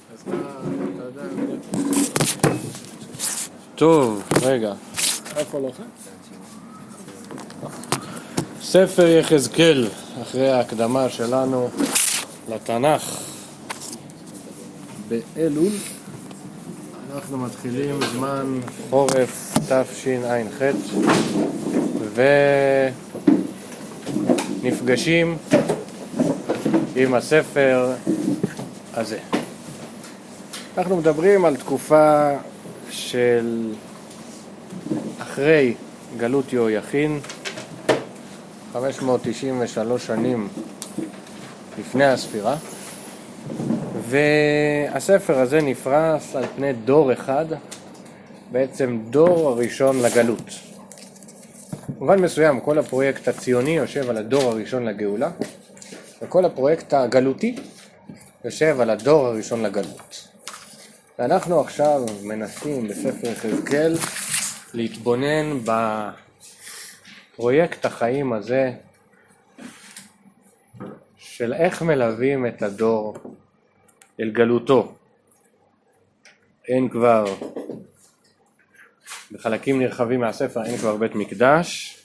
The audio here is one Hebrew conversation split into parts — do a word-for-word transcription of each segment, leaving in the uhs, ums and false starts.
אז אתה, אתה יודע... טוב, רגע. איפה לוחץ? ספר יחזקאל, אחרי ההקדמה שלנו לתנ"ך באלול, אנחנו מתחילים זמן חורף תשע"ח ונפגשים עם הספר הזה. אנחנו מדברים על תקופה של אחרי גלות יהויכין, חמש מאות תשעים ושלוש שנים לפני הספירה, והספר הזה נפרס על פני דור אחד, בעצם דור הראשון לגלות. במובן מסוים כל הפרויקט הציוני יושב על הדור הראשון לגאולה, וכל הפרויקט הגלותי יושב על הדור הראשון לגלות. ואנחנו עכשיו מנסים בספר יחזקאל להתבונן בפרויקט החיים הזה של איך מלווים את הדור אל גלותו. אין כבר, בחלקים נרחבים מהספר אין כבר בית מקדש,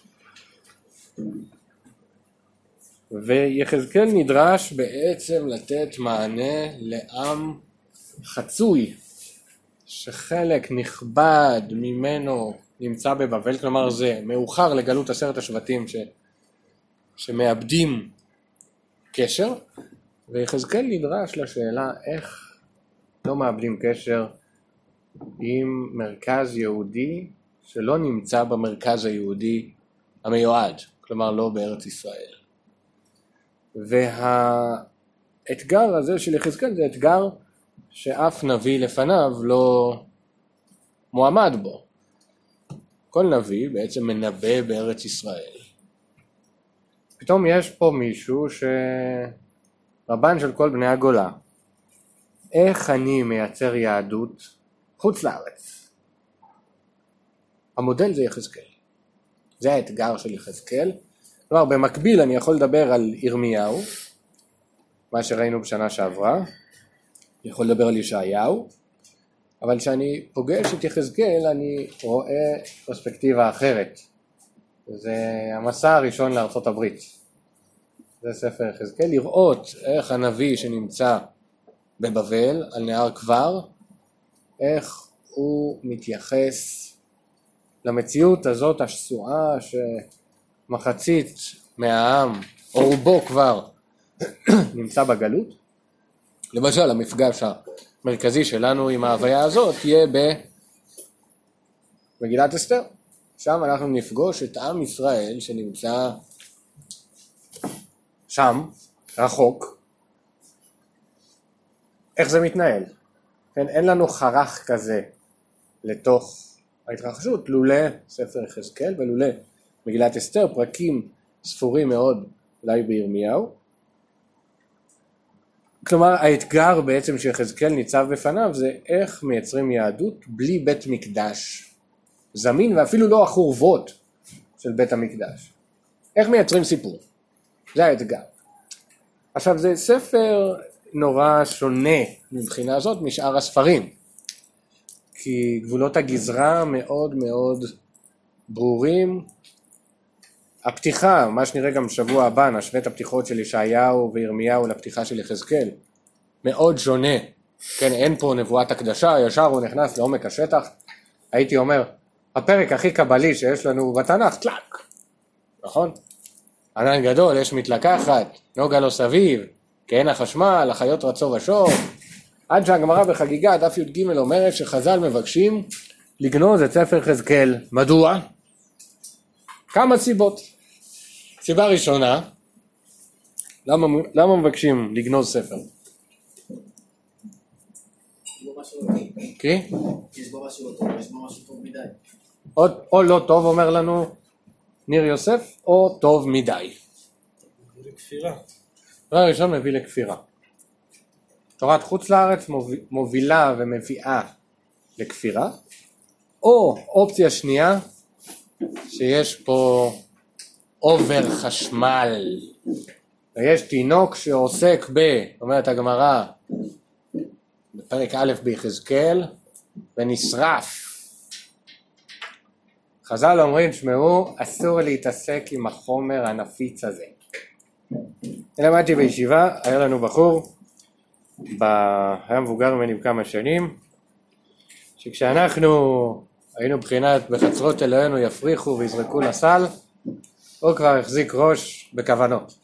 ויחזקאל נדרש בעצם לתת מענה לעם חצוי, שחלק נכבד ממנו נמצא בבבל, כלומר זה מאוחר לגלות עשרת השבטים ש... שמאבדים קשר, ויחזקאל נדרש לשאלה איך לא מאבדים קשר עם מרכז יהודי שלא נמצא במרכז היהודי המיועד, כלומר לא בארץ ישראל. והאתגר הזה של יחזקאל זה אתגר שאף נביא לפניו לא מועמד בו. כל נביא בעצם מנבא בארץ ישראל. פתאום יש פה מישהו שרבן של כל בני הגולה. איך אני מייצר יהדות חוץ לארץ? המודל זה יחזקאל. זה האתגר של יחזקאל. כלומר, במקביל אני יכול לדבר על ירמיהו, מה שראינו בשנה שעברה. אני יכול לדבר על ישעיהו, אבל כשאני פוגש את יחזקאל אני רואה פרספקטיבה אחרת. זה המסע הראשון לארצות הברית. זה ספר יחזקאל, לראות איך הנביא שנמצא בבבל על נהר כבר, איך הוא מתייחס למציאות הזאת השסועה שמחצית מהעם, או רובו כבר, נמצא בגלות. למשל, המפגש המרכזי שלנו עם ההוויה הזאת יהיה במגילת אסתר. שם אנחנו נפגוש את עם ישראל שנמצא שם, רחוק. איך זה מתנהל? כן, אין לנו חרך כזה לתוך ההתרחשות, לולא ספר יחזקאל ולולא מגילת אסתר, פרקים ספורים מאוד אולי בירמיהו. כלומר, האתגר בעצם שיחזקאל ניצב בפניו זה איך מייצרים יהדות בלי בית מקדש זמין ואפילו לא החורבות של בית המקדש. איך מייצרים סיפור? זה האתגר. עכשיו, זה ספר נורא שונה מבחינה הזאת משאר הספרים, כי גבולות הגזרה מאוד מאוד ברורים. הפתיחה, מה שנראה גם שבוע הבא, נשווה את הפתיחות של ישעיהו וירמיהו לפתיחה של יחזקאל, מאוד שונה. כן, אין פה נבואת הקדשה, ישר הוא נכנס לעומק השטח. הייתי אומר, הפרק הכי קבלי שיש לנו בתנ"ך, טלק, נכון? ענן גדול, יש מתלקחת, נוגה לו סביב, כעין החשמל, החיות רצו ושור, עד שהגמרא בחגיגה, דף י"ג אומרת שחז"ל מבקשים לגנוז את ספר יחזקאל. מדוע? כמה סיבות. סיבה ראשונה, למה, למה מבקשים לגנוז ספר? כי? יש בו משהו לא טוב, יש בו משהו טוב מדי. או, או לא טוב, אומר לנו ניר יוסף, או טוב מדי. מביא לכפירה. דבר ראשון מביא לכפירה. תורת חוץ לארץ מובילה ומביאה לכפירה, או אופציה שנייה, שיש פה אובר חשמל, ויש תינוק שעוסק ב, אומרת הגמרא, פרק א' ביחזקאל, ונשרף. חז"ל אומרים, שמעו, אסור להתעסק עם החומר הנפיץ הזה. למדתי בישיבה, היה לנו בחור, היה מבוגר ממני בכמה שנים, שכשאנחנו היינו בחינת בחצרות אלוהינו יפריחו ויזרקו לסל, הוא כבר החזיק ראש בכוונות.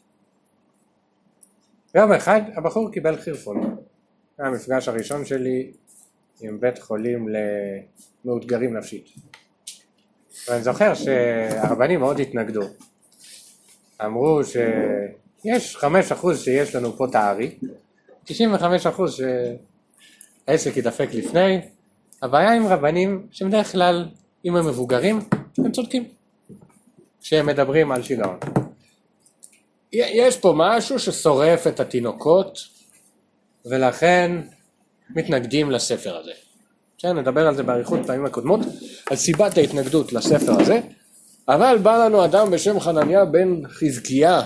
יום אחד הבחור קיבל חירפון. זה המפגש הראשון שלי עם בית חולים למאותגרים נפשית. ואני זוכר שהרבנים מאוד התנגדו. אמרו שיש חמישה אחוז שיש לנו פה תארי, תשעים וחמישה אחוז שהעסק ידפק לפני. הבעיה עם רבנים שבדרך כלל אם הם מבוגרים הם צודקים כשהם מדברים על שיגעון. יש פה משהו ששורף את התינוקות ולכן מתנגדים לספר הזה. נדבר על זה באריכות פעמים הקודמות, על סיבת ההתנגדות לספר הזה, אבל בא לנו אדם בשם חנניה בן חזקיה.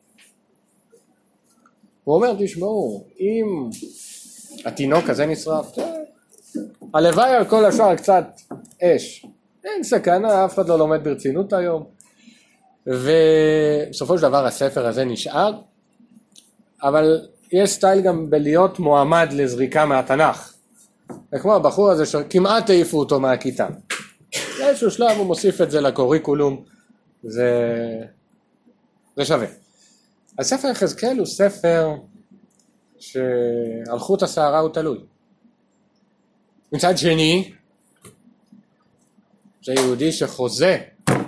הוא אומר, תשמעו, אם התינוק הזה נשרף, הלוואי על כל השאר קצת אש. אין סכנה, אף אחד לא לומד ברצינות היום. ובסופו של דבר הספר הזה נשאר, אבל יש סטייל גם בלהיות מועמד לזריקה מהתנ"ך. וכמו הבחור הזה שכמעט העיפו אותו מהכיתה. באיזשהו שלב הוא מוסיף את זה לקוריקולום, זה, זה שווה. הספר יחזקאל הוא ספר שעל חוט השערה הוא תלוי. מצד שני, זה יהודי שחוזה,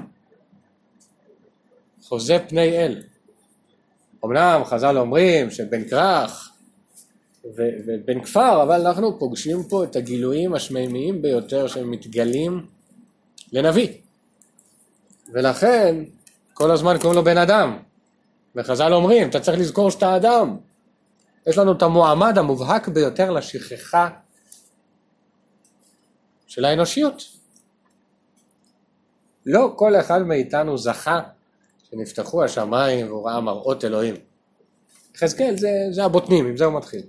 חוזה פני אל. אמנם חז"ל אומרים שבן כרך ו- ובן כפר, אבל אנחנו פוגשים פה את הגילויים השמימיים ביותר שמתגלים לנביא. ולכן כל הזמן קוראים לו בן אדם. וחז"ל אומרים, אתה צריך לזכור שאתה אדם. יש לנו את המועמד המובהק ביותר לשכחה של האנושיות. לא כל אחד מאיתנו זכה שנפתחו השמיים והוא ראה מראות אלוהים. יחזקאל זה, זה הבוטנים, עם זה הוא מתחיל.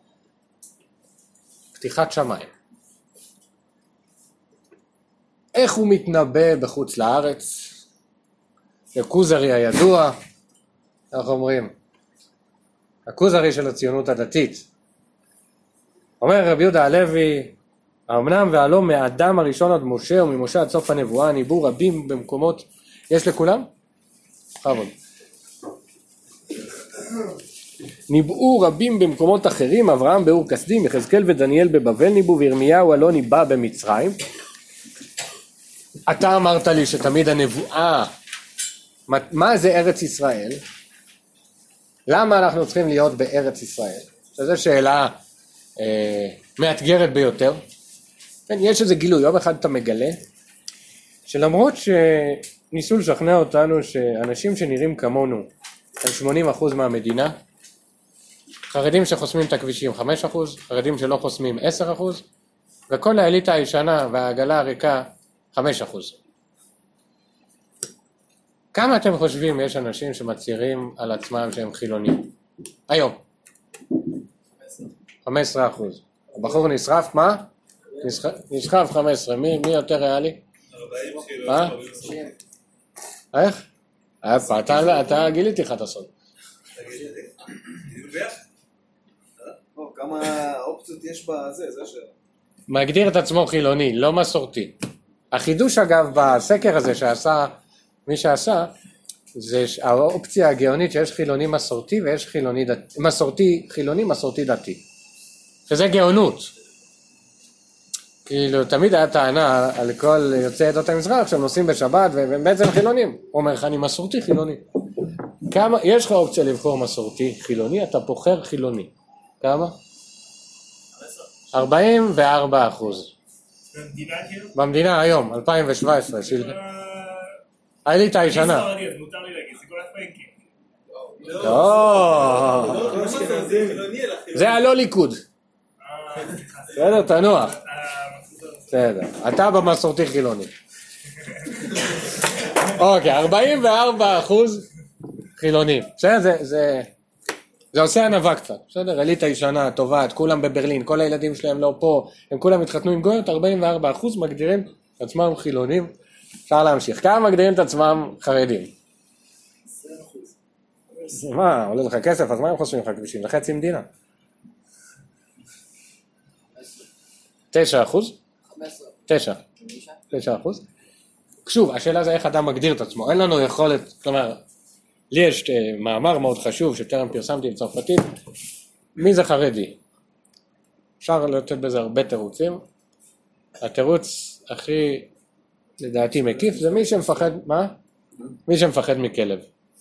פתיחת שמיים. איך הוא מתנבא בחוץ לארץ? הכוזרי הידוע, איך אומרים? הכוזרי של הציונות הדתית. אומר רבי יהודה הלוי, האמנם והלא מאדם הראשון עד משה וממשה עד סוף הנבואה ניבאו רבים במקומות, יש לכולם? חבוד. ניבאו רבים במקומות אחרים, אברהם באור כסדים, יחזקאל ודניאל בבבל ניבאו, וירמיהו הלא ניבא במצרים. אתה אמרת לי שתמיד הנבואה, מה, מה זה ארץ ישראל? למה אנחנו צריכים להיות בארץ ישראל? שזו שאלה אה, מאתגרת ביותר. כן, יש איזה גילוי, יום אחד אתה מגלה, שלמרות שניסו לשכנע אותנו שאנשים שנראים כמונו הם שמונים אחוז מהמדינה, חרדים שחוסמים את הכבישים חמישה אחוז, חרדים שלא חוסמים עשרה אחוז, וכל האליטה הישנה והעגלה הריקה חמישה אחוז. כמה אתם חושבים יש אנשים שמצהירים על עצמם שהם חילונים? היום. חמישה עשר אחוז. הבחור נשרף, מה? נשרף חמש עשרה. מי, מי יותר ריאלי? ארבעים. מה? איך? אתה, אתה גיליתי לך את הסוד. כמה אופציות יש בזה, זה ש... מגדיר את עצמו חילוני, לא מסורתי. החידוש אגב בסקר הזה שעשה, מי שעשה, זה האופציה הגאונית שיש חילוני מסורתי ויש חילוני דתי, מסורתי, חילוני מסורתי דתי. שזה גאונות. כאילו תמיד היה טענה על כל יוצאי עדות המזרח שהם נוסעים בשבת והם בעצם חילונים. הוא אומר לך אני מסורתי חילוני. כמה, יש לך אופציה לבחור מסורתי חילוני, אתה בוחר חילוני. כמה? ארבעים וארבעה אחוז. במדינה כאילו? במדינה היום, אלפיים שבע עשרה. של... האליטה הישנה. אני ספרדי, אז מותר לי להגיד, זה כל הפרנקים. לא. זה הלא ליכוד. בסדר, תנוח. בסדר, אתה במסורתי חילוני. אוקיי, ארבעים וארבעה אחוז חילונים. בסדר, זה, זה, זה עושה ענווה קצת, בסדר? אליטה ישנה, טובת, כולם בברלין, כל הילדים שלהם לא פה, הם כולם התחתנו עם גויות, ארבעים וארבעה אחוז מגדירים את עצמם חילונים, אפשר להמשיך. כמה מגדירים את עצמם חרדים? עשרים אחוז. מה, עולה לך כסף, אז מה הם חושבים לך כבישים? זה חצי מדינה. תשע אחוז? תשע. תשע אחוז. שוב, השאלה זה איך אדם מגדיר את עצמו, אין לנו יכולת, כלומר, לי יש מאמר מאוד חשוב שטרם פרסמתי עם צרפתית, מי זה חרדי? אפשר לתת בזה הרבה תירוצים, התירוץ הכי לדעתי מקיף זה מי שמפחד, מה? מי שמפחד מכלב.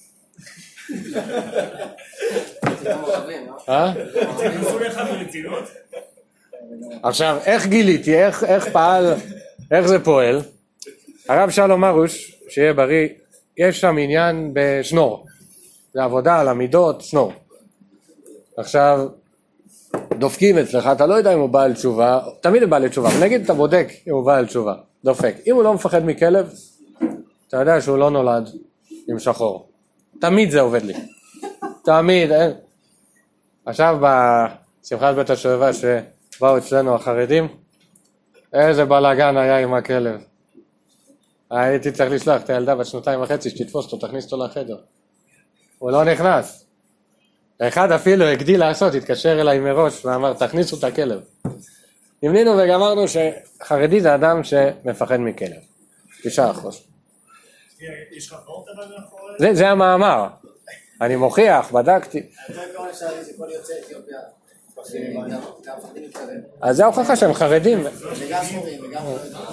אה? תנסו לך ברצינות? עכשיו, איך גיליתי, איך, איך פעל, איך זה פועל? הרב שלום מרוש, שיהיה בריא, יש שם עניין בשנור. זה עבודה על המידות, שנור. עכשיו, דופקים אצלך, אתה לא יודע אם הוא בעל תשובה, תמיד הוא בעל תשובה, אבל נגיד אתה בודק אם הוא בעל תשובה, דופק. אם הוא לא מפחד מכלב, אתה יודע שהוא לא נולד עם שחור. תמיד זה עובד לי. תמיד, אין. עכשיו בשמחת בית השואבה שבאו אצלנו החרדים, איזה בלגן היה עם הכלב. הייתי צריך לשלוח את הילדה בת שנתיים וחצי שתתפוס אותו, תכניס אותו לחדר. הוא לא נכנס. אחד אפילו הגדיל לעשות, התקשר אליי מראש ואמר, תכניסו את הכלב. נמנינו וגמרנו שחרדי זה אדם שמפחד מכלב. תשעה אחוז. יש לך פורט אבל מאחורי? זה, זה המאמר. אני מוכיח, בדקתי. יותר קרוב לשאלי זה כל יוצאי אתיופיה. גם מפחדים מכלב. אז זה ההוכחה שהם חרדים. וגם סורים וגם...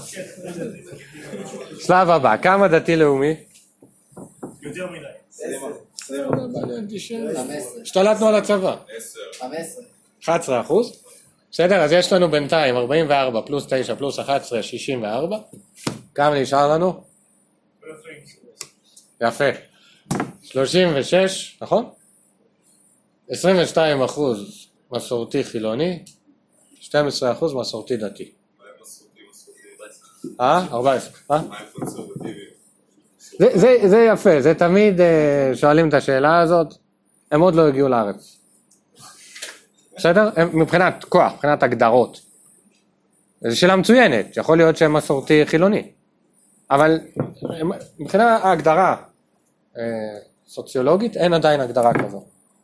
שלב הבא, כמה דתי לאומי? יותר מדי. השתלטנו על הצבא. חמש עשרה. אחד עשר אחוז. בסדר, אז יש לנו בינתיים ארבעים וארבע פלוס תשע פלוס אחת עשרה, שישים וארבע. כמה נשאר לנו? יפה. שלושים ושש, נכון? עשרים ושתיים אחוז מסורתי חילוני, שנים עשר אחוז מסורתי דתי. אה? ארבע עשרה. אה? זה, זה, זה יפה, זה תמיד שואלים את השאלה הזאת, הם עוד לא הגיעו לארץ. בסדר? הם, מבחינת כוח, מבחינת הגדרות. זו שאלה מצוינת, יכול להיות שהם מסורתי חילוני. אבל מבחינת ההגדרה סוציולוגית, אין עדיין הגדרה כזו.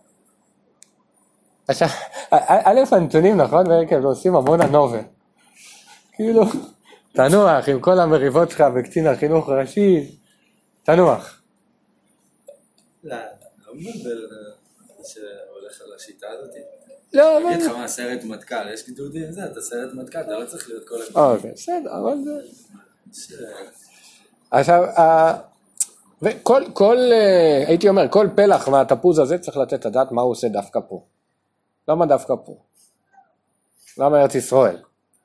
עכשיו, א' הנתונים נכון, ורכב, עושים המון הנובל. כאילו, תנוח עם כל המריבות שלך בקצין החינוך הראשי, תנוח. לא, לא מבלבל שהולך על השיטה הזאת. לא, אני אגיד לך מה, סרט מטכ"ל, יש גדודים זה, אתה סרט מטכ"ל, אתה לא צריך להיות כל הזמן. אוקיי, בסדר, אבל זה... עכשיו, וכל, כל, הייתי אומר, כל פלח מהתפוז הזה צריך לתת את הדעת מה הוא עושה דווקא פה. למה דווקא פה? למה ארץ ישראל?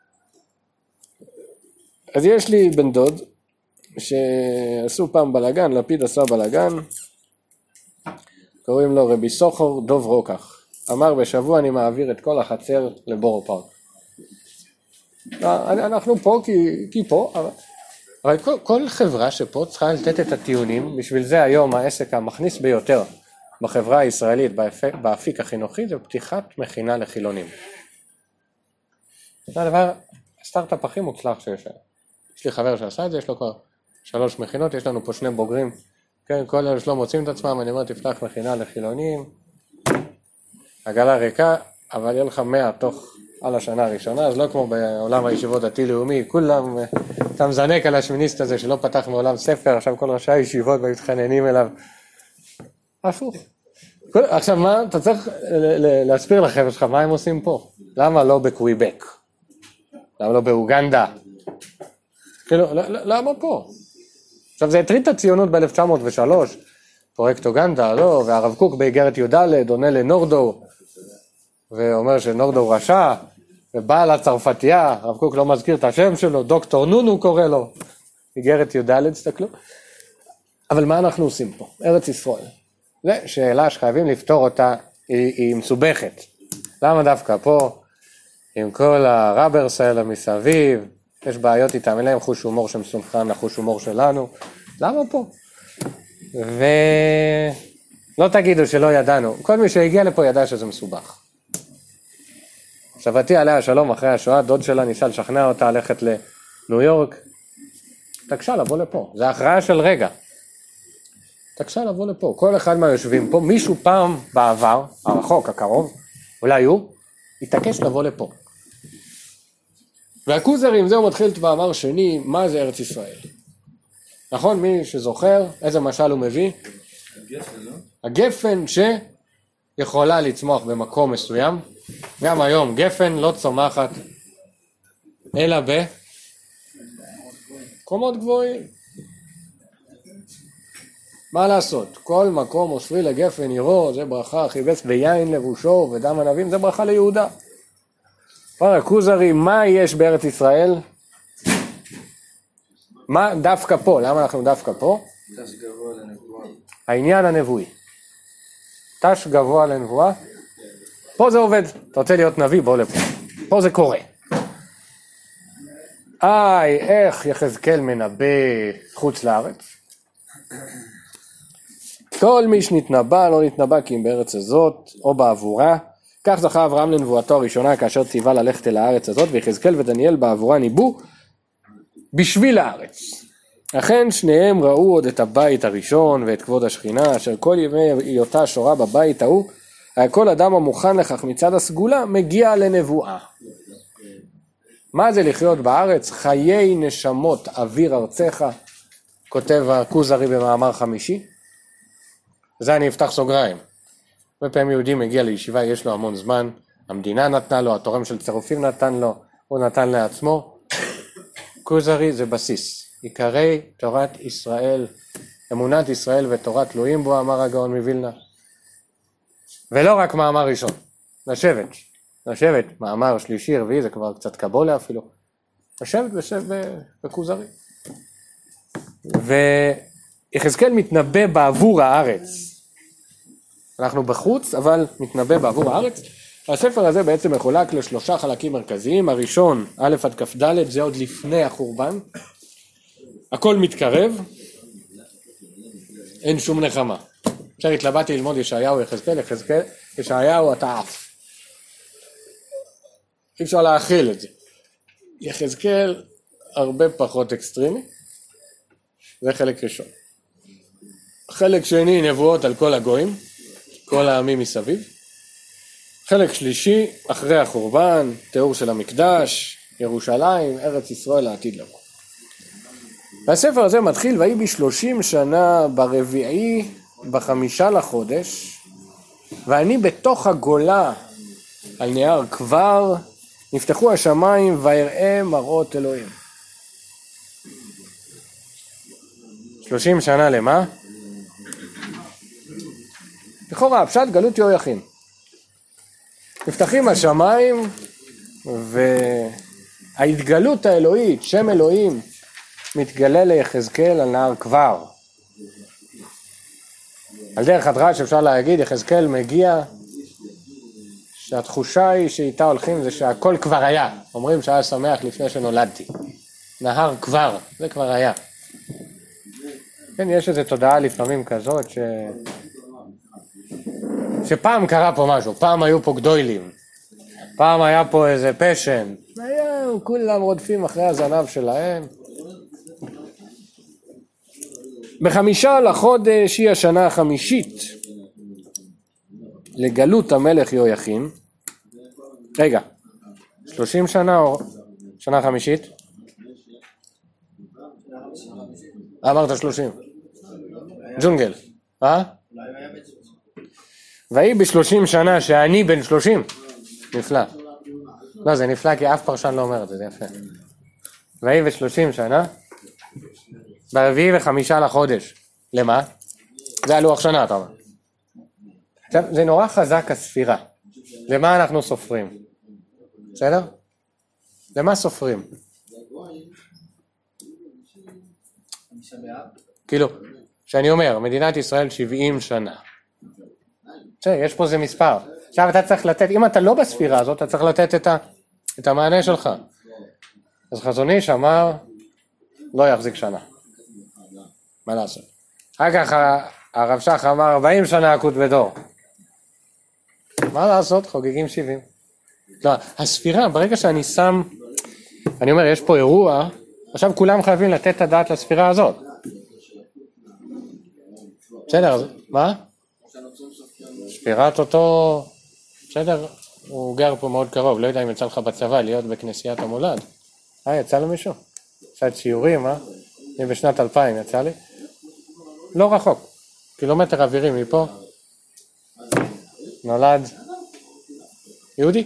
אז יש לי בן דוד שעשו פעם בלגן, לפיד עשה בלגן, קוראים לו רבי סוחר דוב רוקח. אמר בשבוע אני מעביר את כל החצר לבורו פארק. אנחנו פה כי, כי פה, אבל, אבל כל, כל חברה שפה צריכה לתת את הטיעונים, בשביל זה היום העסק המכניס ביותר בחברה הישראלית, באפיק, באפיק החינוכי, זה פתיחת מכינה לחילונים. זה הדבר, הסטארט-אפ הכי מוצלח שיש. יש לי חבר שעשה את זה, יש לו כבר שלוש מכינות, יש לנו פה שני בוגרים, כן, כל אלה שלא מוצאים את עצמם, אני אומר, תפתח מכינה לחילונים, עגלה ריקה, אבל יהיה לך מאה תוך על השנה הראשונה, אז לא כמו בעולם הישיבות דתי-לאומי, כולם, אתה מזנק על השמיניסט הזה שלא פתח מעולם ספר, עכשיו כל ראשי הישיבות מתחננים אליו, הפוך. עכשיו מה, אתה צריך להסביר לחבר'ה שלך, מה הם עושים פה? למה לא בקוויבק? למה לא באוגנדה? כאילו, למה פה? עכשיו זה הטריד את הציונות ב-אלף תשע מאות ושלוש, פרויקט אוגנדה, לא, והרב קוק באיגרת י"ד עונה לנורדו, ואומר שנורדו רשע, ובעל הצרפתייה, הרב קוק לא מזכיר את השם שלו, דוקטור נונו קורא לו, איגרת י"ד, תסתכלו. אבל מה אנחנו עושים פה? ארץ ישראל. זו שאלה שחייבים לפתור אותה, היא, היא מסובכת. למה דווקא פה, עם כל הרברס האלה מסביב, יש בעיות איתם, אין להם חוש הומור שמסונכרן לחוש הומור שלנו, למה פה? לא תגידו שלא ידענו, כל מי שהגיע לפה ידע שזה מסובך. סבתי עליה שלום אחרי השואה, דוד שלה ניסה לשכנע אותה ללכת לניו יורק, תקשה לבוא לפה, זה הכרעה של רגע. תקשה לבוא לפה, כל אחד מהיושבים פה, מישהו פעם בעבר, הרחוק, הקרוב, אולי הוא, התעקש לבוא לפה. והכוזרים, זהו מתחיל את מאמר שני, מה זה ארץ ישראל? נכון, מי שזוכר, איזה משל הוא מביא? הגפן, לא? הגפן שיכולה לצמוח במקום מסוים, גם היום גפן לא צומחת, אלא במקומות גבוהים. מה לעשות? כל מקום אוספי לגפן ירו, זה ברכה, חיבס ביין לבושו ודם ענבים, זה ברכה ליהודה. כבר הכוזרי, מה יש בארץ ישראל? מה דווקא פה? למה אנחנו דווקא פה? תש גבוה לנבואה. העניין הנבואי. תש גבוה לנבואה. פה זה עובד. אתה רוצה להיות נביא? בוא לפה. פה זה קורה. איי, איך יחזקאל מנבא חוץ לארץ? כל מי שנתנבא לא נתנבא כי אם בארץ הזאת או בעבורה. כך זכה אברהם לנבואתו הראשונה כאשר ציווה ללכת אל הארץ הזאת, ויחזקאל ודניאל בעבורה ניבאו בשביל הארץ. אכן שניהם ראו עוד את הבית הראשון ואת כבוד השכינה, אשר כל ימי היותה שורה בבית ההוא, היה כל אדם המוכן לכך מצד הסגולה מגיע לנבואה. מה זה לחיות בארץ? חיי נשמות אוויר ארצך, כותב הכוזרי במאמר חמישי. זה אני אפתח סוגריים. בפעמים יהודי מגיע לישיבה, יש לו המון זמן, המדינה נתנה לו, התורם של צירופים נתן לו, הוא נתן לעצמו. כוזרי זה בסיס. עיקרי תורת ישראל, אמונת ישראל ותורת תלויים בו, אמר הגאון מווילנה. ולא רק מאמר ראשון, לשבת, לשבת, מאמר שלישי, רביעי, זה כבר קצת קבולה אפילו. לשבת בשב בכוזרי. ויחזקאל מתנבא בעבור הארץ. אנחנו בחוץ, אבל מתנבא בעבור הארץ. הספר הזה בעצם מחולק לשלושה חלקים מרכזיים. הראשון, א' עד כף ד', זה עוד לפני החורבן. הכל מתקרב, אין שום נחמה. עכשיו התלבטתי ללמוד ישעיהו יחזקאל, יחזקאל, ישעיהו אתה עף. אי אפשר להכיל את זה. יחזקאל הרבה פחות אקסטרימי, זה חלק ראשון. חלק שני, נבואות על כל הגויים, כל העמים מסביב. חלק שלישי, אחרי החורבן, תיאור של המקדש, ירושלים, ארץ ישראל העתיד לבוא. והספר הזה מתחיל, ויהי בשלושים שנה ברביעי בחמישה לחודש, ואני בתוך הגולה על נהר כבר, נפתחו השמיים ויראה מראות אלוהים. שלושים שנה למה? לכאורה, הפשט גלות יהויכין. נפתחים השמיים, וההתגלות האלוהית, שם אלוהים, מתגלה ליחזקאל על נהר כבר. על דרך הדרש אפשר להגיד, יחזקאל מגיע, שהתחושה היא שאיתה הולכים זה שהכל כבר היה. אומרים שהיה שמח לפני שנולדתי. נהר כבר, זה כבר היה. כן, יש איזו תודעה לפעמים כזאת ש... שפעם קרה פה משהו, פעם היו פה גדולים, פעם היה פה איזה פשן, היה, כולם רודפים אחרי הזנב שלהם. בחמישה לחודש היא השנה החמישית לגלות המלך יהויכין. רגע, שלושים שנה או שנה חמישית? אמרת שלושים. ג'ונגל, אה? והיא בשלושים שנה שאני בן שלושים. נפלא. לא, זה נפלא כי אף פרשן לא אומר את זה, זה יפה. והיא בשלושים שנה, ברביעי וחמישה לחודש. למה? זה הלוח שנה, אתה אומר. עכשיו, זה נורא חזק הספירה. למה אנחנו סופרים? בסדר? למה סופרים? כאילו, שאני אומר, מדינת ישראל שבעים שנה. יש פה זה מספר. עכשיו אתה צריך לתת, אם אתה לא בספירה הזאת, אתה צריך לתת את, ה, את המענה שלך. אז חזון איש אמר, לא יחזיק שנה. מה לעשות? אחר כך הרב שח אמר ארבעים שנה עקות בדור. מה לעשות? חוגגים שבעים. לא, הספירה, ברגע שאני שם, אני אומר, יש פה אירוע, עכשיו כולם חייבים לתת את הדעת לספירה הזאת. בסדר, אז מה? ספירת אותו, בסדר, הוא גר פה מאוד קרוב, לא יודע אם יצא לך בצבא להיות בכנסיית המולד. אה, יצא למישהו? קצת שיעורים, אה? אני בשנת אלפיים יצא לי. לא רחוק, קילומטר אווירי מפה. נולד יהודי.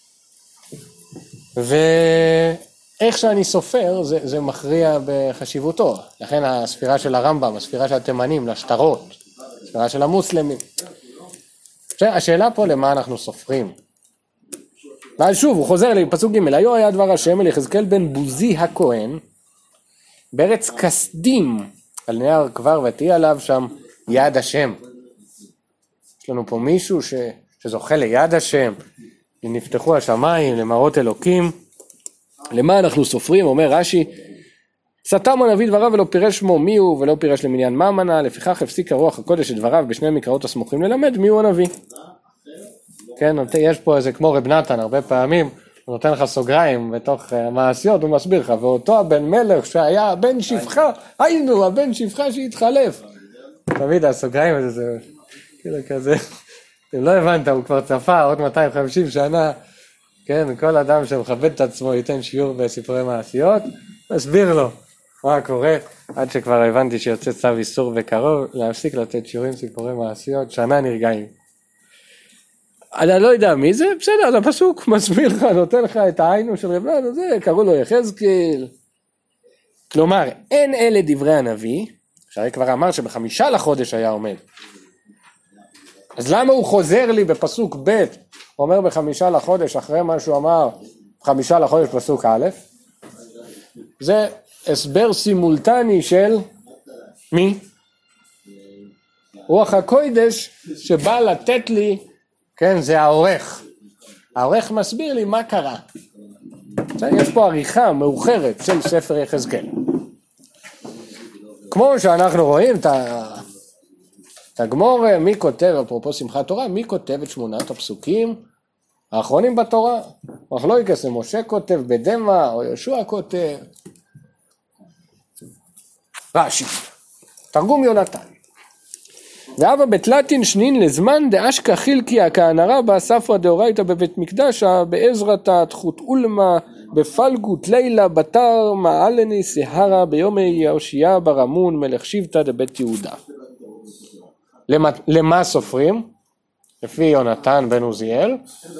ואיך שאני סופר, זה, זה מכריע בחשיבותו. לכן הספירה של הרמב"ם, הספירה של התימנים, לשטרות, הספירה של המוסלמים. השאלה פה למה אנחנו סופרים. ואז שוב, הוא חוזר לי, פסוק ג' היו היה דבר השם אל יחזקאל בן בוזי הכהן, בארץ כסדים, על נהר כבר ותהיה עליו שם יד השם. יש לנו פה מישהו ש, שזוכה ליד השם, נפתחו השמיים למראות אלוקים. למה אנחנו סופרים? אומר רש"י, סתם הנביא דבריו ולא פירש שמו מי הוא ולא פירש למניין מה מנה, לפיכך הפסיק הרוח הקודש את דבריו בשני מקראות הסמוכים ללמד מי הוא הנביא. כן, יש פה איזה כמו רב נתן, הרבה פעמים הוא נותן לך סוגריים בתוך המעשיות, הוא מסביר לך, ואותו הבן מלך שהיה הבן שפחה, היינו הבן שפחה שהתחלף. תמיד הסוגריים הזה, זה כאילו כזה, אם לא הבנת, הוא כבר צפה עוד מאתיים וחמישים שנה, כן, כל אדם שמכבד את עצמו ייתן שיעור בסיפורי מעשיות, מסביר לו מה קורה, עד שכבר הבנתי שיוצא צו איסור וקרוב, להפסיק לתת שיעורים סיפורי מעשיות, שנה נרגעים. אני לא יודע מי זה, בסדר, אז הפסוק מסביר לך, נותן לך את העיינו של רב נתן, זה קראו לו יחזקאל. כלומר, אין אלה דברי הנביא, שהרי כבר אמר שבחמישה לחודש היה עומד. אז למה הוא חוזר לי בפסוק ב', הוא אומר בחמישה לחודש, אחרי מה שהוא אמר, חמישה לחודש פסוק א', זה הסבר סימולטני של מי? רוח הקודש שבא לתת לי, כן, זה העורך. העורך מסביר לי מה קרה. יש פה עריכה מאוחרת של ספר יחזקאל. כמו שאנחנו רואים את הגמור, מי כותב, אפרופו שמחת תורה, מי כותב את שמונת הפסוקים האחרונים בתורה? מחלוקת, משה כותב בדמה או יהושע כותב. רש"י, תרגום יונתן. ואבא בתלתין שנין לזמן דאשכא חילקיה כהנרה באספרא דאורייתא בבית מקדשא בעזרתא תחות אולמה בפלגות לילה בתר מעלני סהרה ביומי יהושע ברמון מלך שבטא דבית יהודה. למה, למה סופרים? לפי יונתן בן עוזיאל.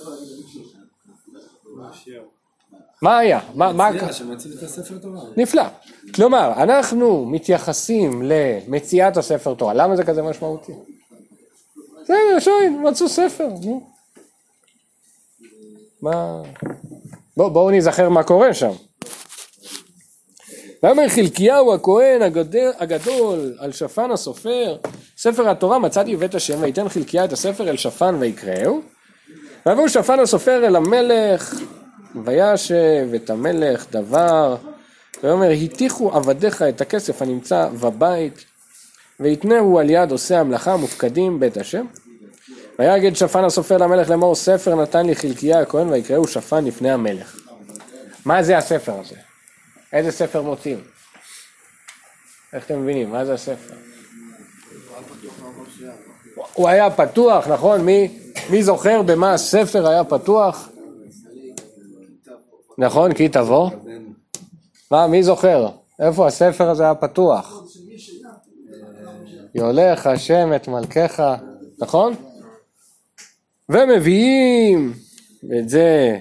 מה היה? מה, מה... נפלא. כלומר, אנחנו מתייחסים למציאת הספר תורה. למה זה כזה משמעותי? זה, שוין, מצאו ספר. מה... בוא, בואו נזכר מה קורה שם. ואמר חלקיהו הכהן הגדול, הגדול על שפן הסופר, ספר התורה מצאתי בבית השם, ויתן חלקיה את הספר אל שפן ויקראו. ויבוא שפן הסופר אל המלך, וישב את המלך דבר, ואומר, היתיחו עבדיך את הכסף הנמצא בבית, ויתנהו על יד עושה המלאכה מופקדים בית השם. ויגד שפן הסופר למלך לאמור, ספר נתן לי חלקיה הכהן, ויקראו שפן לפני המלך. מה זה הספר הזה? איזה ספר מוצאים? איך אתם מבינים? מה זה הספר? הוא היה פתוח, נכון? מי, מי זוכר במה הספר היה פתוח? נכון, כי תבוא. מה, מי זוכר? איפה הספר הזה היה פתוח? יולך השם את מלכך, נכון? ומביאים את זה,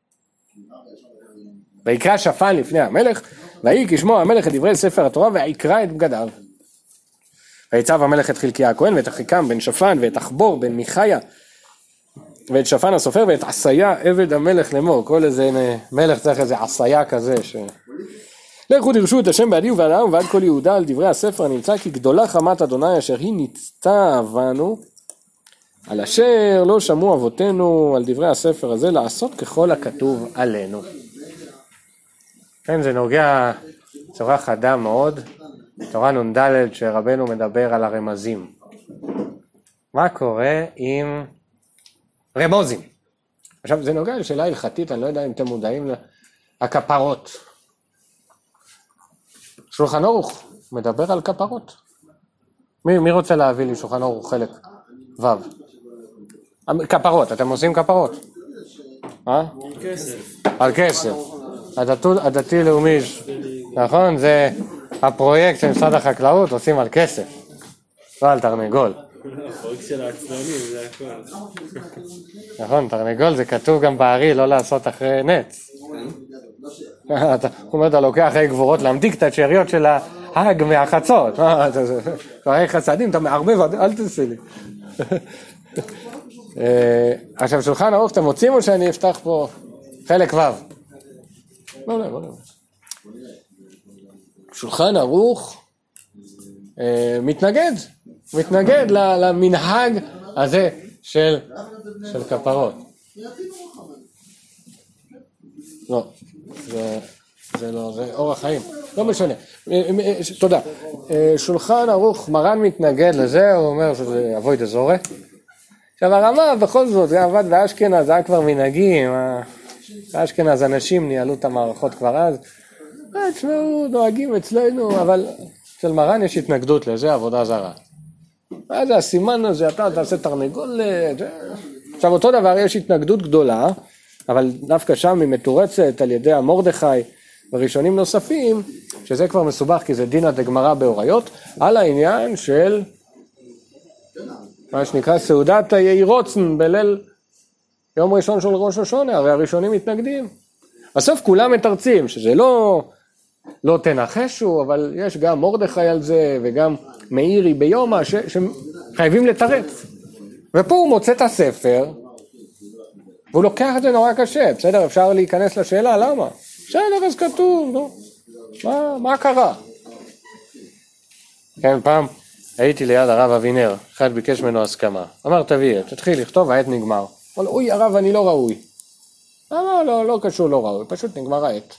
ויקרא שפן לפני המלך, ויהי כשמוע המלך את דברי ספר התורה, ויקרא את בגדיו. ויצב המלך את חלקיה הכהן, ואת אחיקם בן שפן, ואת אחבור בן מיכיה, ואת שפן הסופר, ואת עשיה עבד המלך לאמור. כל איזה מלך צריך איזה עשיה כזה, ש... לכו דרשו את השם בעדי ובעד העם ועד כל יהודה על דברי הספר הנמצא, כי גדולה חמת אדוני אשר היא ניצתה בנו, על אשר לא שמעו אבותינו על דברי הספר הזה, לעשות ככל הכתוב עלינו. כן, זה נוגע צורה חדה מאוד, תורה נ"ד שרבנו מדבר על הרמזים. מה קורה עם רמוזים? עכשיו זה נוגע לשאלה הלכתית, אני לא יודע אם אתם מודעים לכפרות. שולחן ערוך מדבר על כפרות. מי, מי רוצה להביא לי שולחן ערוך חלק ו'? כפרות, אתם עושים כפרות? אה? כסף. על כסף. הדתי לאומי, נכון? זה הפרויקט של משרד החקלאות, עושים על כסף. לא על תרנגול. הפרויקט של העצלנים, זה הכל. נכון, תרנגול זה כתוב גם בערי, לא לעשות אחרי נץ. הוא אומר, אתה לוקח אחרי גבורות להמתיק את השאריות של ההג מהחצות. אחרי חסדים, אתה מערבב, אל תעשה לי. עכשיו, שולחן ערוך, אתם מוצאים או שאני אפתח פה חלק ו'? לא, לא, לא. שולחן ערוך מתנגד, מתנגד למנהג הזה של כפרות. לא, זה לא, זה אורח חיים, לא משנה. תודה. שולחן ערוך, מרן מתנגד לזה, הוא אומר שזה אבוי דזורי. עכשיו הרמה בכל זאת, זה עבד באשכנז, זה היה כבר מנהגים, באשכנז אנשים ניהלו את המערכות כבר אז, תשמעו, נוהגים אצלנו, אבל אצל מרן יש התנגדות לזה, עבודה זרה. אז הסימן הזה, אתה תעשה תרנגולת, עכשיו אותו דבר יש התנגדות גדולה, אבל דווקא שם היא מתורצת על ידי המרדכי וראשונים נוספים, שזה כבר מסובך כי זה דינא דגמרא באוריות, על העניין של מה שנקרא סעודת הירוצן בליל יום ראשון של ראש השונה, הרי הראשונים מתנגדים. בסוף כולם מתרצים, שזה לא, לא תנחשו, אבל יש גם מרדכי על זה, וגם מאירי ביומא, ש, שחייבים לתרץ. ופה הוא מוצא את הספר, והוא לוקח את זה נורא קשה, בסדר? אפשר להיכנס לשאלה, למה? בסדר, אז כתוב, נו. מה, מה קרה? כן, פעם הייתי ליד הרב אבינר, אחד ביקש ממנו הסכמה. אמר, תביא, תתחיל לכתוב, העת נגמר. אמר, אוי, הרב, אני לא ראוי. אמר, לא, לא קשור, לא ראוי, פשוט נגמר העת.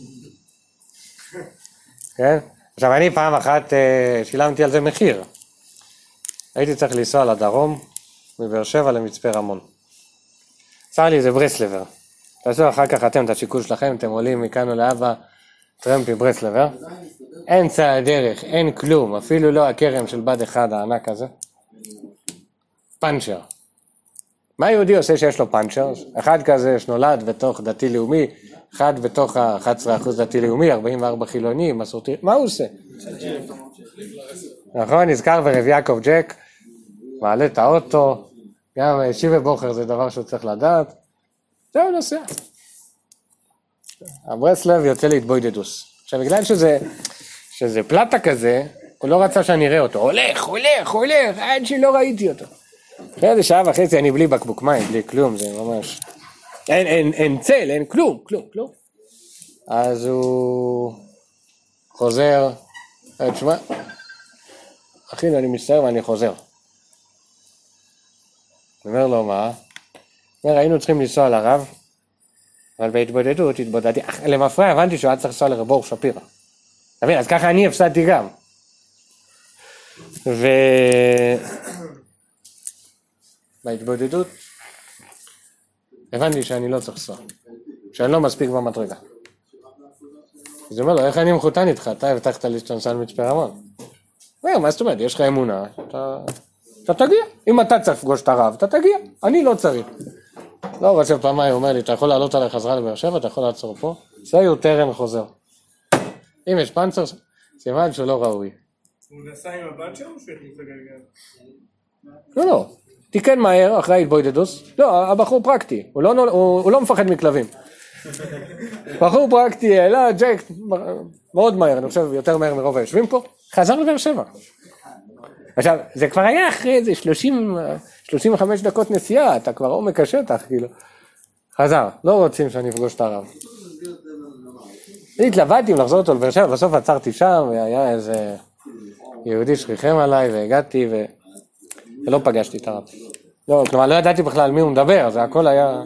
כן? עכשיו, אני פעם אחת שילמתי על זה מחיר. הייתי צריך לנסוע לדרום, מבאר שבע למצפה רמון. צר לי, זה ברסלבר. תעשו אחר כך אתם את השיקול שלכם, אתם עולים מכאן ולהבא טרמפי ברסלבר. אין צעד דרך, אין כלום, אפילו לא הכרם של בד אחד הענק הזה. פנצ'ר. מה יהודי עושה שיש לו פנצ'ר? אחד כזה שנולד בתוך דתי לאומי, אחד בתוך ה-אחד עשר אחוז דתי לאומי, ארבעים וארבע חילוני, מסורתי, מה הוא עושה? נכון, נזכר ברב יעקב ג'ק, מעלה את האוטו, גם שיבה בוחר זה דבר שהוא צריך לדעת, זהו נוסע. הברסלב יוצא להתבוידדוס. עכשיו בגלל שזה, שזה פלטה כזה, הוא לא רצה שאני אראה אותו, הולך, הולך, הולך, עד שלא ראיתי אותו. אחרי איזה שעה וחצי אני בלי בקבוק מים, בלי כלום, זה ממש, אין, אין, אין צל, אין כלום, כלום, כלום. אז הוא חוזר, תשמע, אחי, אני מצטער ואני חוזר. אומר לו, מה? אומר, היינו צריכים לנסוע לרב, אבל בהתבודדות, התבודדתי, למפרע הבנתי שהוא היה צריך לנסוע לרב אור שפירא. תבין, אז ככה אני הפסדתי גם. ו... בהתבודדות, הבנתי שאני לא צריך לנסוע, שאני לא מספיק במדרגה. אז הוא אומר לו, איך אני מחותן איתך? אתה הבטחת לי שאתה נסע למצפה רמון. אומר, מה זאת אומרת? יש לך אמונה, אתה... אתה תגיע, אם אתה צריך לפגוש את הרב, אתה תגיע, אני לא צריך. לא רוצה פעמיים, הוא אומר לי, אתה יכול לעלות עליי חזרה לבאר שבע, אתה יכול לעצור פה, זה יותר חוזר. אם יש פנצר, סימן שהוא לא ראוי. הוא נסע עם הבת שלו או שהחליף את הגלגל? לא, לא, תיקן מהר אחרי התבוידדוס, לא, הבחור פרקטי, הוא לא, הוא, הוא לא מפחד מכלבים. בחור פרקטי, לא, ג'ק, מאוד מהר, אני חושב יותר מהר מרוב היושבים פה, חזר לבאר שבע. עכשיו, זה כבר היה אחרי איזה שלושים, שלושים וחמש דקות נסיעה, אתה כבר עומק השטח, כאילו. חזר, לא רוצים שאני אפגוש את הרב. התלבטתי אם לחזור אותו לבאר שבע, בסוף עצרתי שם, והיה איזה יהודי שריחם עליי, והגעתי, ו... ולא פגשתי את הרב. לא, כלומר, לא ידעתי בכלל מי הוא מדבר, זה הכל היה...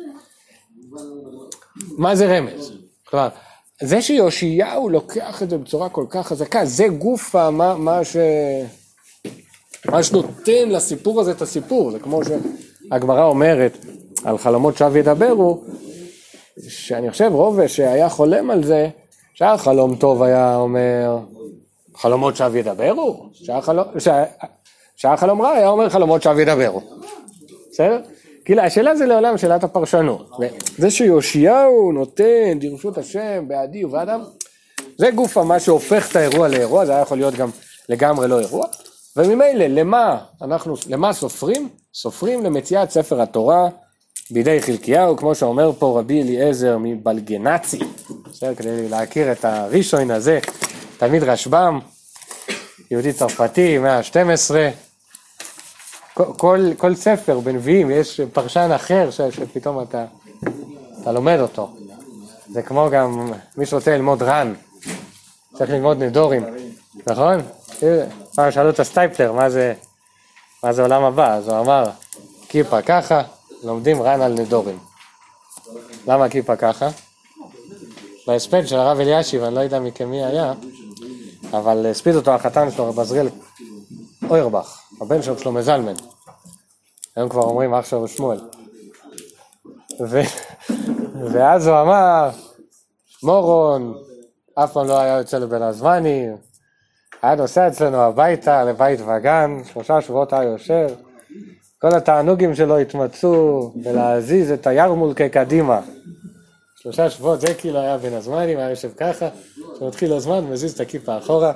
מה זה רמז? כלומר, זה שיאשיהו לוקח את זה בצורה כל כך חזקה, זה גוף מה, מה ש... ממש נותן לסיפור הזה את הסיפור, זה כמו שהגמרא אומרת על חלומות שווא ידברו, שאני חושב רוב שהיה חולם על זה, שהיה חלום טוב היה אומר, חלומות שווא ידברו, שהיה חלום, שהיה חלום רע היה אומר חלומות שווא ידברו, בסדר? כאילו השאלה זה לעולם שאלת הפרשנות, זה שיאשיהו נותן דרשות השם בעדי ובעדם, זה גופה מה שהופך את האירוע לאירוע, זה היה יכול להיות גם לגמרי לא אירוע, וממילא למה אנחנו, למה סופרים? סופרים למציאת ספר התורה בידי חלקיהו, כמו שאומר פה רבי אליעזר מבלגנצי, בסדר, כדי להכיר את הראשון הזה, תלמיד רשב"ם, יהודי צרפתי, מאה ה-שתים עשרה, כל, כל, כל ספר בנביאים יש פרשן אחר ש, שפתאום אתה, אתה לומד אותו. זה כמו גם מי שרוצה ללמוד רן, צריך ללמוד נדורים, נכון? פעם שאלו את הסטייפלר, מה זה, מה זה עולם הבא? אז הוא אמר, כיפה ככה, לומדים רן על נדורים. למה כיפה ככה? בהספד של הרב אלישיב, אני לא יודע מכם מי היה, אבל הספיד אותו החתן שלו, בזריאל אוירבך, הבן שלו שלמה זלמן. היום כבר אומרים אח שלו שמואל. ו... ואז הוא אמר, מורון, אף פעם לא היה יוצא לבן הזמני, היה נוסע אצלנו הביתה, לבית וגן, שלושה שבועות היה יושב, כל התענוגים שלו התמצאו ולהזיז את הירמולקה קדימה. שלושה שבועות זה כאילו היה בין הזמנים, היה יושב ככה, כשמתחיל הזמן, מזיז את הכיפה אחורה.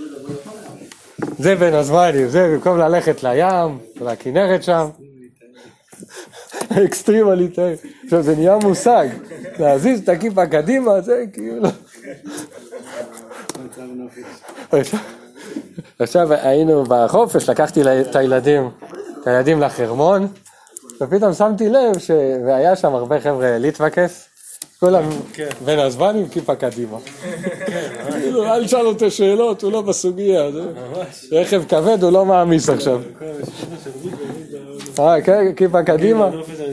זה בין הזמנים, זה במקום ללכת לים, לכנרת שם. אקסטרימליטר. עכשיו זה נהיה מושג, להזיז את הכיפה קדימה, זה כאילו... עכשיו היינו בחופש, לקחתי את הילדים, את הילדים לחרמון, ופתאום שמתי לב שהיה שם הרבה חבר'ה להתווכס, כולם בין הזמנים כיפה קדימה. כאילו, אל תשאל אותו שאלות, הוא לא בסוגיה. רכב כבד, הוא לא מעמיס עכשיו. אה, כן, כיפה קדימה.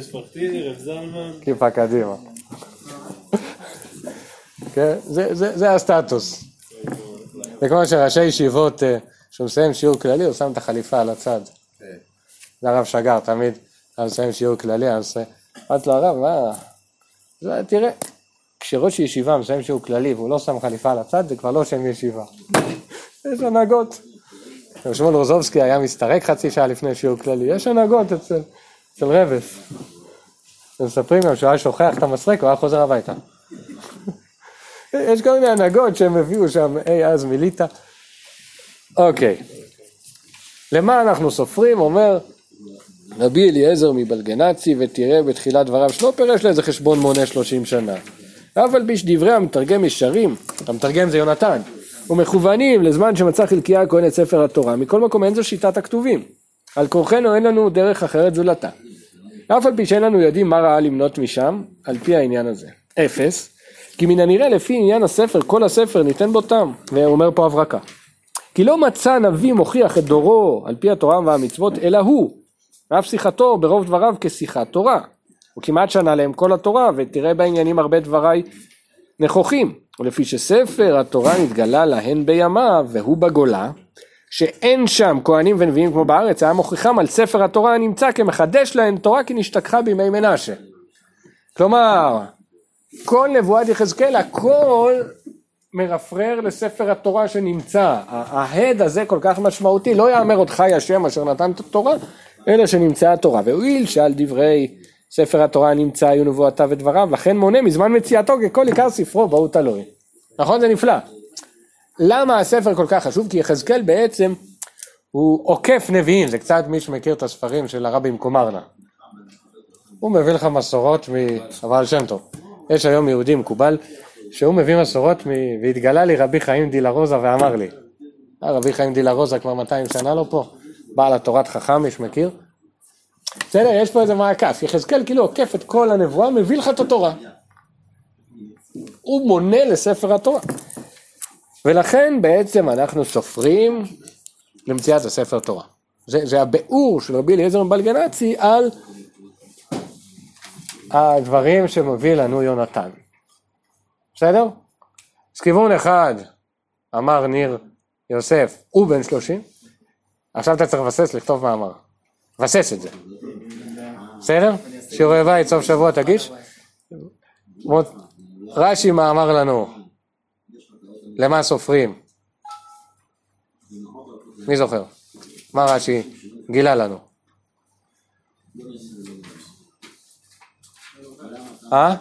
כיפה קדימה. זה הסטטוס. זה כמו שראשי ישיבות, שהוא מסיים שיעור כללי, הוא שם את החליפה על הצד. זה הרב שגר, תמיד, הוא מסיים שיעור כללי, הוא עושה, אמרת לו הרב, מה... תראה, כשראש ישיבה מסיים שיעור כללי והוא לא שם חליפה על הצד, זה כבר לא שם ישיבה. יש הנהגות. שמואל רוזובסקי היה מסתרק חצי שעה לפני שיעור כללי, יש הנהגות אצל, אצל רבס. הם מספרים גם שהוא היה שוכח את המסרק, הוא היה חוזר הביתה. יש כל מיני הנהגות שהם הביאו שם, אי אז מיליטה. אוקיי. למה אנחנו סופרים? אומר רבי אליעזר מבלגנצי, ותראה בתחילת דבריו שלו פירש לאיזה חשבון מונה שלושים שנה. אבל ביש דברי המתרגם ישרים, המתרגם זה יונתן, ומכוונים לזמן שמצא חלקיה הכהן את ספר התורה, מכל מקום אין זו שיטת הכתובים. על כורחנו אין לנו דרך אחרת זולתה. אף על פי שאין לנו יודעים מה ראה למנות משם, על פי העניין הזה. אפס, כי מן הנראה לפי עניין הספר, כל הספר ניתן בו טעם, ואומר פה הברקה. כי לא מצא נביא מוכיח את דורו על פי התורה והמצוות, אלא הוא, אף שיחתו ברוב דבריו כשיחת תורה. הוא כמעט שנה להם כל התורה, ותראה בעניינים הרבה דברי נכוחים. ולפי שספר התורה נתגלה להן בימיו, והוא בגולה, שאין שם כהנים ונביאים כמו בארץ, היה מוכיחם על ספר התורה הנמצא כמחדש להן תורה כי נשתכחה בימי מנשה. כלומר, כל נבואת יחזקאל, הכל מרפרר לספר התורה שנמצא. ההד הזה כל כך משמעותי, לא יאמר עוד חי השם אשר נתן את התורה, אלא שנמצאה התורה. והואיל שעל דברי ספר התורה הנמצא היו נבואתה ודבריו, לכן מונה מזמן מציאתו ככל עיקר ספרו בהו תלוי. נכון? זה נפלא. למה הספר כל כך חשוב? כי יחזקאל בעצם הוא עוקף נביאים, זה קצת מי שמכיר את הספרים של הרבי מקומרנה. הוא מביא לך מסורות מהבעל שם טוב. יש היום יהודי מקובל שהוא מביא מסורות מ... והתגלה לי רבי חיים דילרוזה ואמר לי, רבי חיים דילרוזה כבר מאתיים שנה לא פה, בעל התורת חכם, יש מכיר? בסדר, יש פה איזה מעקף, יחזקאל כאילו עוקף את כל הנבואה, מביא לך את התורה. הוא מונה לספר התורה. ולכן בעצם אנחנו סופרים למציאת הספר תורה. זה, זה הביאור של רבי אליעזר מבלגנצי על הדברים שמביא לנו יונתן. בסדר? אז כיוון אחד, אמר ניר יוסף, הוא בן שלושים, עכשיו אתה צריך לבסס, לכתוב מאמר. לבסס את זה. בסדר? שיעורי בית, סוף שבוע תגיש. רש"י מאמר לנו. למה סופרים? מי זוכר? מה רש"י גילה לנו? אה?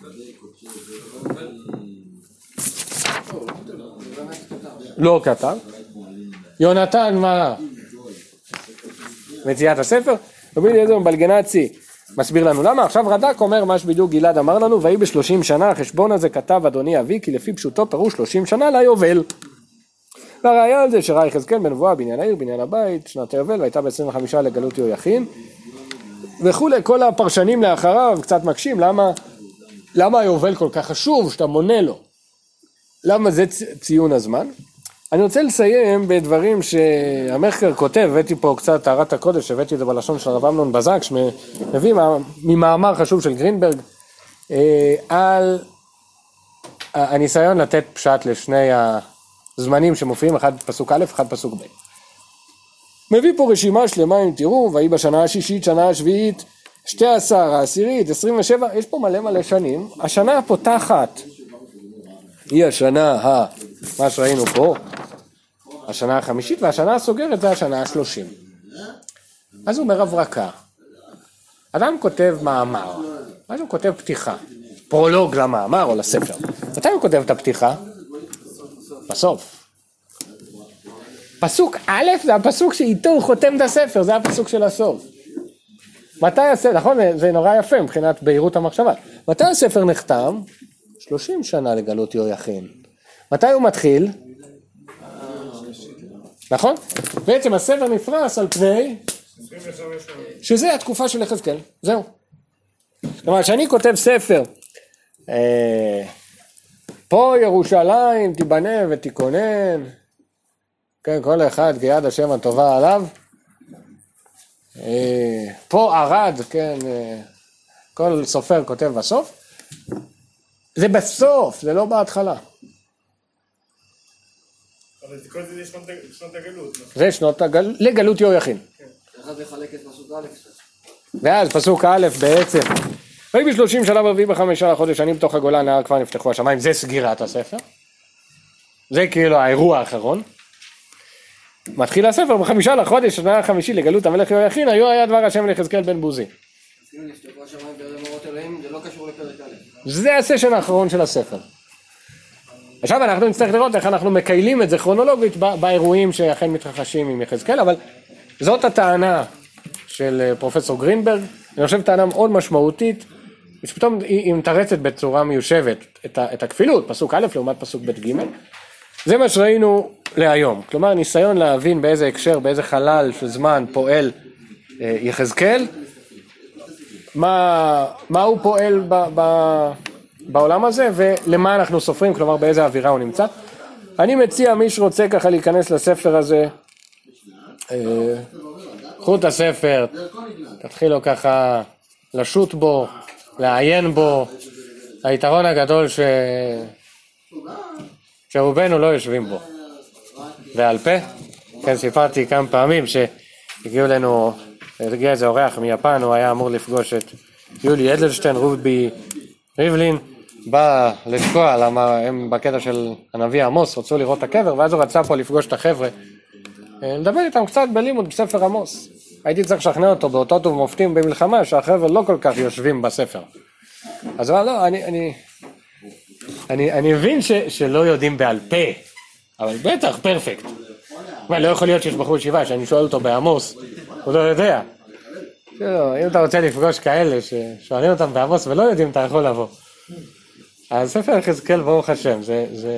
לא כתב. יונתן מה? מציאת הספר? רבי אליעזר מבלגנצי מסביר לנו למה. עכשיו רד"ק אומר מה שבדיוק גלעד אמר לנו, ויהי בשלושים שנה החשבון הזה כתב אדוני אבי, כי לפי פשוטו פירוש שלושים שנה ליובל. והראיה על זה שראה יחזקאל בנבואה בניין העיר, בניין הבית, שנת היובל, והייתה ב-עשרים וחמישה לגלות יהויכין וכולי. כל הפרשנים לאחריו קצת מקשים, למה, למה היובל כל כך חשוב שאתה מונה לו? למה זה ציון הזמן? אני רוצה לסיים בדברים שהמחקר כותב, הבאתי פה קצת טהרת הקודש, הבאתי את זה בלשון של הרב אמנון בזק, שמביא ממאמר חשוב של גרינברג, על הניסיון לתת פשט לשני הזמנים שמופיעים, אחד פסוק א', אחד פסוק ב'. מביא פה רשימה שלמה, אם תראו, והיא בשנה השישית, שנה השביעית, שתי עשר, העשירית, עשרים ושבע, יש פה מלא מלא שנים. השנה הפותחת היא השנה, ה, מה שראינו פה, השנה החמישית, והשנה הסוגרת זה השנה השלושים. אז הוא אומר הברקה. אדם כותב מאמר, אז הוא כותב פתיחה, פרולוג למאמר או לספר. מתי הוא כותב את הפתיחה? בסוף. פסוק א' זה הפסוק שאיתו הוא חותם את הספר, זה הפסוק של הסוף. מתי הספר, נכון, זה נורא יפה מבחינת בהירות המחשבה. מתי הספר נחתם? שלושים שנה לגלות יהויכין. מתי הוא מתחיל? נכון? בעצם הספר נפרס על פני שזה התקופה של יחזקאל, זהו. כלומר, כשאני כותב ספר, אה, פה ירושלים תיבנה ותיכונן, כן, כל אחד כיד השם הטובה עליו, אה, פה ערד, כן, אה, כל סופר כותב בסוף, זה בסוף, זה לא בהתחלה. אבל כל זה זה שנות הגלות. זה שנות הגלות, לגלות יהויכין. אחד לחלק את פסוק א'. ואז פסוק א' בעצם, ויהי בשלושים שנה ברביעי בחמישה לחודש שנים בתוך הגולה נהר כבר נפתחו השמיים, זה סגירת הספר. זה כאילו האירוע האחרון. מתחיל הספר בחמישה לחודש, שנה החמישי לגלות המלך יהויכין, היו היה דבר השם ליחזקאל בן בוזי. אז כאילו נפתחו השמיים בערב אורות אלוהים, זה לא קשור לפרק א'. זה הסשן האחרון של הספר. עכשיו אנחנו נצטרך לראות איך אנחנו מקיילים את זה כרונולוגית באירועים שאכן מתרחשים עם יחזקאל, אבל זאת הטענה של פרופסור גרינברג, אני חושב טענה מאוד משמעותית, שפתאום היא מתרצת בצורה מיושבת את, את הכפילות, פסוק א' לעומת פסוק ב' ג', זה מה שראינו להיום, כלומר ניסיון להבין באיזה הקשר, באיזה חלל של זמן פועל אה, יחזקאל, מה, מה הוא פועל ב, ב, בעולם הזה ולמה אנחנו סופרים, כלומר באיזה אווירה הוא נמצא. אני מציע מי שרוצה ככה להיכנס לספר הזה, אה, קחו את הספר, תתחילו ככה לשוט בו, לעיין בו. היתרון הגדול ש... שרובנו לא יושבים בו. ועל פה, כן, סיפרתי כמה פעמים שהגיעו לנו, הגיע איזה אורח מיפן, הוא היה אמור לפגוש את יולי אדלשטיין, רובי ריבלין, בא לשקוע, למה הם בקטע של הנביא עמוס, רצו לראות את הקבר, ואז הוא רצה פה לפגוש את החבר'ה, לדבר איתם קצת בלימוד בספר עמוס. הייתי צריך לשכנע אותו באותו טוב מופתים במלחמה, שהחבר'ה לא כל כך יושבים בספר. אז הוא אמר, לא, אני, אני, אני, אני מבין ש, שלא יודעים בעל פה, אבל בטח, פרפקט. אבל לא יכול להיות שיש בחור ישיבה, שאני שואל אותו בעמוס, הוא לא יודע. שלא, אם אתה רוצה לפגוש כאלה ששואלים אותם בעמוס ולא יודעים, אתה יכול לבוא. אז ספר יחזקאל ברוך השם, זה, זה,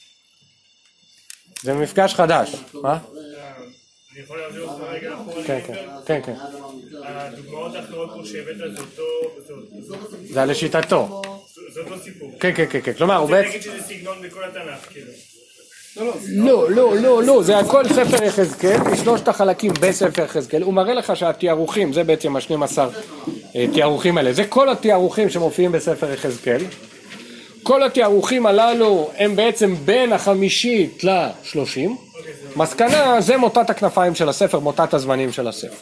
זה מפגש חדש. מה? אני יכול להביא אותך רגע אחורה? כן, כן, כן, כן. הדוגמאות האחרות פה שהבאת זה אותו... זה על לשיטתו. זה אותו סיפור. כן, כן, כן, כן. כלומר, הוא זה בעצם... נגיד שזה סגנון בכל התנ"ך, כאילו. לא, לא, לא, לא, זה הכל ספר יחזקאל, משלושת החלקים בספר יחזקאל, הוא מראה לך שהתיארוכים, זה בעצם ה-שנים עשר תיארוכים האלה, זה כל התיארוכים שמופיעים בספר יחזקאל, כל התיארוכים הללו הם בעצם בין החמישית לשלושים. מסקנה, זה מוטת הכנפיים של הספר, מוטת הזמנים של הספר.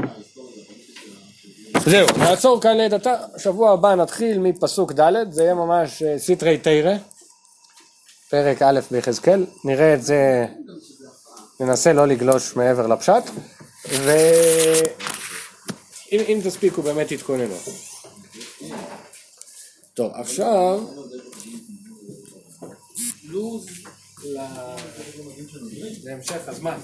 זהו, נעצור כאן לדעתה, שבוע הבא נתחיל מפסוק ד', זה יהיה ממש סתרי תירא, פרק א' ביחזקאל, נראה את זה, ננסה לא לגלוש מעבר לפשט, ואם תספיקו באמת תתכוננו. טוב, עכשיו, לוז להמשך הזמן.